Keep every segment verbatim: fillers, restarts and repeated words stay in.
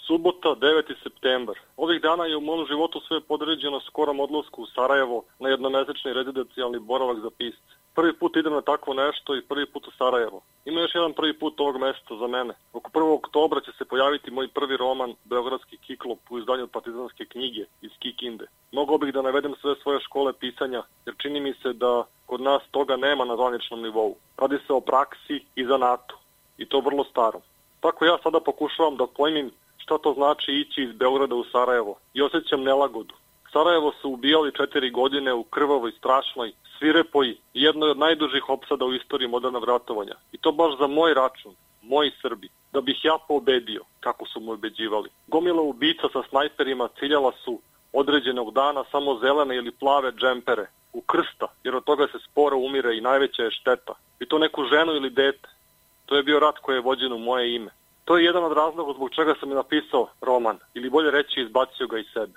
Subota, deveti septembar. Ovih dana je u mom životu sve podređeno skorom odlasku u Sarajevo na jednomesečni rezidencijalni boravak za pisce. Prvi put idem na takvo nešto i prvi put u Sarajevo. Ima još jedan prvi put ovog mesta za mene. Oko prvog oktobra će se pojaviti moj prvi roman Beogradski kiklop u izdanju Partizanske knjige iz Kikinde. Mogao bih da navedem sve svoje škole pisanja, jer čini mi se da kod nas toga nema na zvaničnom nivou. Radi se o praksi i zanatu, i to vrlo starom. Tako ja sada pokušavam da pojmim šta to znači ići iz Beograda u Sarajevo i osjećam nelagodu. Sarajevo su ubijali četiri godine u krvavoj, strašnoj, svirepoj i jednoj od najdužih opsada u istoriji modernog ratovanja. I to baš za moj račun, moji Srbi, da bih ja pobedio, kako su mu ubeđivali. Gomila ubica sa snajperima ciljala su određenog dana samo zelene ili plave džempere, u krsta, jer od toga se sporo umire i najveća je šteta. I to neku ženu ili dete. To je bio rat koji je vođen u moje ime. To je jedan od razloga zbog čega sam i napisao roman, ili bolje reći izbacio ga iz sebe.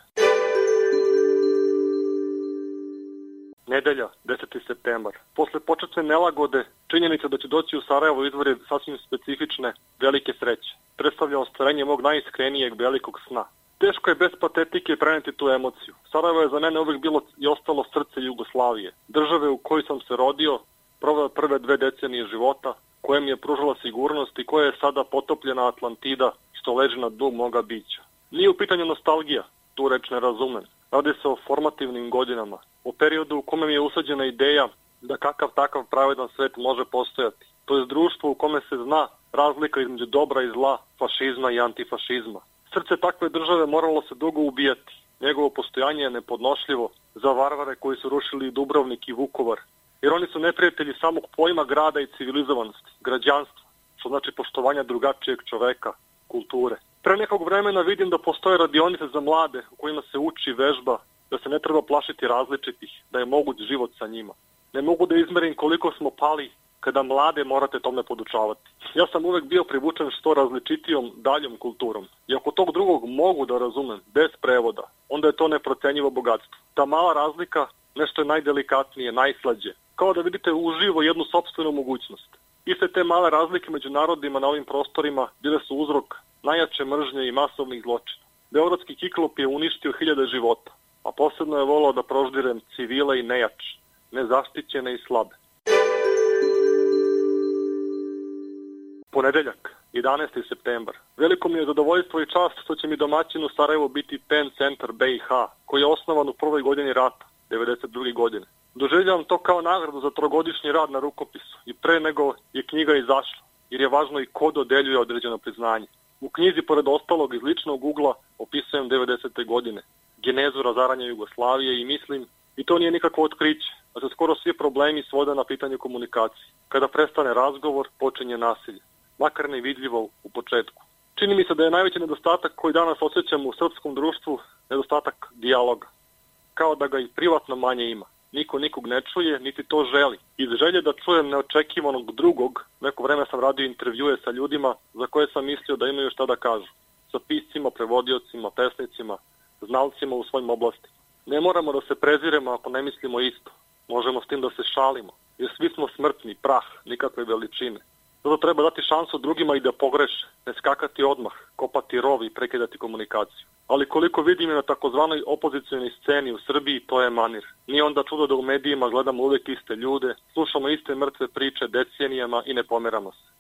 Nedelja, deseti septembar. Posle početne nelagode, činjenica da će doći u Sarajevo izvori sasvim specifične, velike sreće. Predstavlja ostvarenje mog najiskrenijeg velikog sna. Teško je bez patetike preneti tu emociju. Sarajevo je za mene uvek bilo i ostalo srce Jugoslavije. Države u kojoj sam se rodio, proveo prve dve decenije života, koja mi je pružala sigurnost i koja je sada potopljena Atlantida što leži na dnu moga bića. Nije u pitanju nostalgija, tu reč ne razumem. Radi se o formativnim godinama, o periodu u kome mi je usađena ideja da kakav takav pravedan svet može postojati. To je društvo u kome se zna razlika između dobra i zla, fašizma i antifašizma. Srce takve države moralo se dugo ubijati. Njegovo postojanje je nepodnošljivo za varvare koji su rušili Dubrovnik i Vukovar, jer oni su neprijatelji samog pojma grada i civilizovanosti, građanstva, što znači poštovanja drugačijeg čoveka, kulture. Pre nekog vremena vidim da postoje radionice za mlade u kojima se uči vežba, da se ne treba plašiti različitih, da je moguć život sa njima. Ne mogu da izmerim koliko smo pali kada mlade morate tome podučavati. Ja sam uvek bio privučen što različitijom daljom kulturom. I ako tog drugog mogu da razumem, bez prevoda, onda je to neprocenjivo bogatstvo. Ta mala razlika nešto je najdelikatnije, najslađe. Kao da vidite uživo jednu sopstvenu mogućnost. Iste te male razlike među narodima na ovim prostorima bile su uzrok najjače mržnje i masovnih zločina. Beogradski kiklop je uništio hiljade života, a posebno je volao da proždirem civile i nejače, nezaštićene i slabe. Ponedeljak, jedanaesti septembar. Veliko mi je zadovoljstvo i čast što će mi domaćin u Sarajevu biti PEN centar B i H, koji je osnovan u prvoj godini rata, devedeset druge godine. Doživljavam to kao nagradu za trogodišnji rad na rukopisu i pre nego je knjiga izašla, jer je važno i ko dodeljuje određeno priznanje. U knjizi, pored ostalog iz ličnog ugla, opisujem devedesete godine, genezu razaranja Jugoslavije i mislim, i to nije nikakvo otkriće, da se skoro svi problemi svode na pitanje komunikacije. Kada prestane razgovor, počinje nasilje, makar nevidljivo u početku. Čini mi se da je najveći nedostatak koji danas osjećamo u srpskom društvu nedostatak dijaloga, kao da ga i privatno manje ima. Niko nikog ne čuje, niti to želi. Iz želje da čujem neočekivanog drugog, neko vreme sam radio intervjue sa ljudima za koje sam mislio da imaju šta da kažu. Sa piscima, prevodiocima, pesnicima, znalcima u svojim oblastima. Ne moramo da se preziremo ako ne mislimo isto. Možemo s tim da se šalimo, jer svi smo smrtni, prah, nikakve veličine. Zato treba dati šansu drugima i da pogreše, ne skakati odmah, kopati rov i prekidati komunikaciju. Ali koliko vidim je na takozvanoj opozicionoj sceni u Srbiji, to je manir. Nije onda čudo da u medijima gledamo uvek iste ljude, slušamo iste mrtve priče decenijama i ne pomeramo se.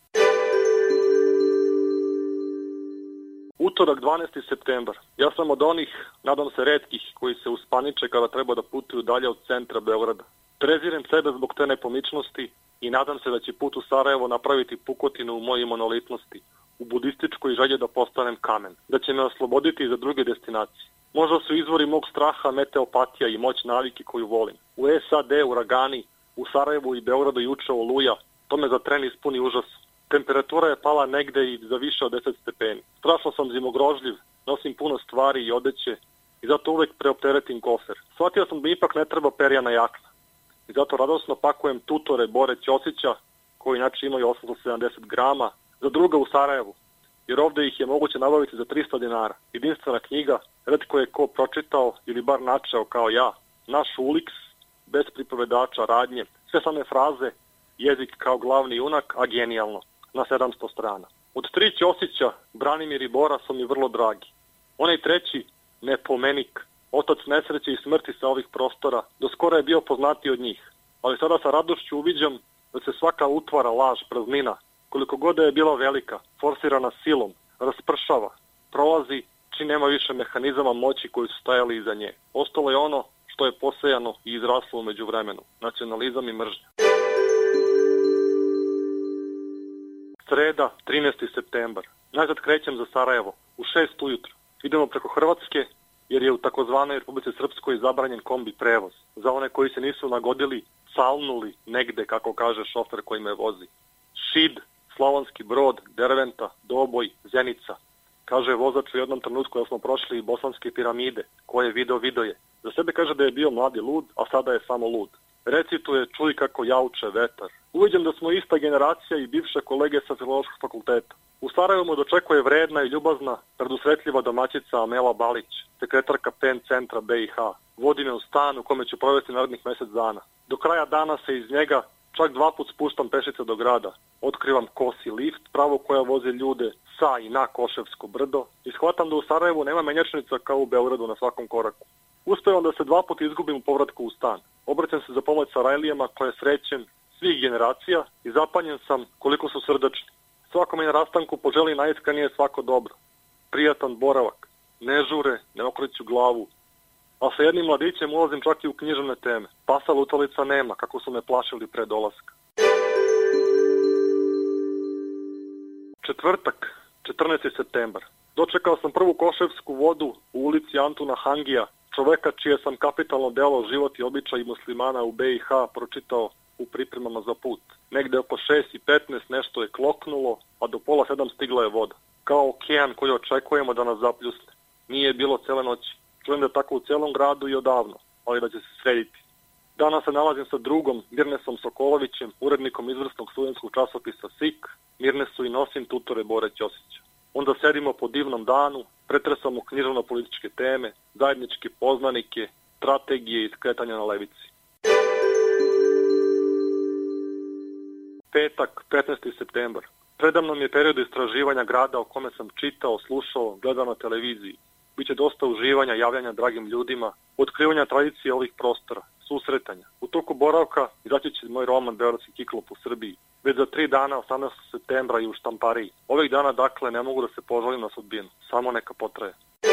Utorak, dvanaesti septembar. Ja sam od onih, nadam se retkih, koji se uspaniče kada treba da putuju dalje od centra Beograda. Prezirem sebe zbog te nepomičnosti i nadam se da će put u Sarajevo napraviti pukotinu u mojoj monolitnosti, u budističkoj želje da postanem kamen, da će me osloboditi za druge destinacije. Možda su izvori mog straha meteopatija i moć navike koju volim. U S A D uragani, u Sarajevu i Beogradu juče oluja, to me za tren ispuni užas. Temperatura je pala negde i za više od deset stepeni. Strašno sam zimogrožljiv, nosim puno stvari i odeće i zato uvek preopteretim kofer. Shvatio sam da ipak ne treba perjana jakna. I zato radosno pakujem tutore Bore Ćosića, koji inače imaju osamsto sedamdeset grama, za druga u Sarajevu, jer ovde ih je moguće nabaviti za trista dinara. Jedinstvena knjiga, retko je ko pročitao ili bar načeo kao ja, naš Uliks, bez pripovedača, radnje, sve same fraze, jezik kao glavni junak, a genijalno, na sedamsto strana. Od tri Ćosića, Branimir i Bora su mi vrlo dragi. Onaj treći, Nepomenik, otac nesreće i smrti sa ovih prostora, do skora je bio poznatiji od njih. Ali sada sa radošću uviđam da se svaka utvara, laž, praznina, koliko god da je bila velika, forsirana silom, raspršava, prolazi, čim nema više mehanizama moći koji su stajali iza nje. Ostalo je ono što je posejano i izraslo umeđu vremenu, nacionalizam i mržnja. Sreda, trinaesti septembar. Najzad krećem za Sarajevo, u šest ujutro. Idemo preko Hrvatske, jer je u takozvanoj Republici Srpskoj zabranjen kombi prevoz. Za one koji se nisu nagodili, salnuli negde, kako kaže šofer koji me vozi. Šid, Slavonski Brod, Derventa, Doboj, Zenica. Kaže vozač u jednom trenutku da smo prošli i bosanske piramide, koje video video je. Za sebe kaže da je bio mladi lud, a sada je samo lud. Recituje, čuj kako jauče vetar. Uviđam da smo ista generacija i bivše kolege sa Filološkog fakulteta. U Sarajevu me dočekuje vredna i ljubazna, predusretljiva domaćica Amela Balić, sekretarka P E N centra B i H. Vodi me u stan u kome ću provesti narednih mesec dana. Do kraja dana se iz njega čak dva put spuštam pešice do grada. Otkrivam kosi lift, pravo koja vozi ljude sa i na Koševsko brdo i shvatam da u Sarajevu nema menjačnica kao u Beogradu na svakom koraku. Uspevam da se dva puta izgubim u povratku u stan. Obraćam se za pomoć Sarajlijama koje srećem svih generacija i zapanjen sam koliko su srdačni. Svakome na rastanku poželi najiskrenije svako dobro. Prijatan boravak. Ne žure, ne okreću glavu. A sa jednim mladićem ulazim čak i u književne teme. Pasa lutalica nema, kako su me plašili pre dolaska. Četvrtak, četrnaesti septembar. Dočekao sam prvu koševsku vodu u ulici Antuna Hangija, čoveka čije sam kapitalno delo Život i običaj muslimana u B i H pročitao u pripremama za put. Negde oko šest i petnaest nešto je kloknulo, a do pola sedam stigla je voda. Kao okean koji očekujemo da nas zapljusne. Nije bilo cele noći. Čujem da je tako u celom gradu i odavno, ali da će se srediti. Danas se nalazim sa drugom, Mirnesom Sokolovićem, urednikom izvrsnog studentskog časopisa S I K. Mirnesu i nosim tutore Bore Ćosića. Onda sedimo po divnom danu, pretresamo književno-političke teme, zajedničke poznanike, strategije i skretanja na levici. Petak, petnaesti septembar. Predamnom je period istraživanja grada o kome sam čitao, slušao, gledao na televiziji. Biće dosta uživanja, javljanja dragim ljudima, otkrivanja tradicije ovih prostora, susretanja. U toku boravka izaći će moj roman Beogradski kiklop u Srbiji. Već za tri dana, osamnaestog septembra i u štampariji. Ovih dana, dakle, ne mogu da se požalim na sudbinu. Samo neka potraje.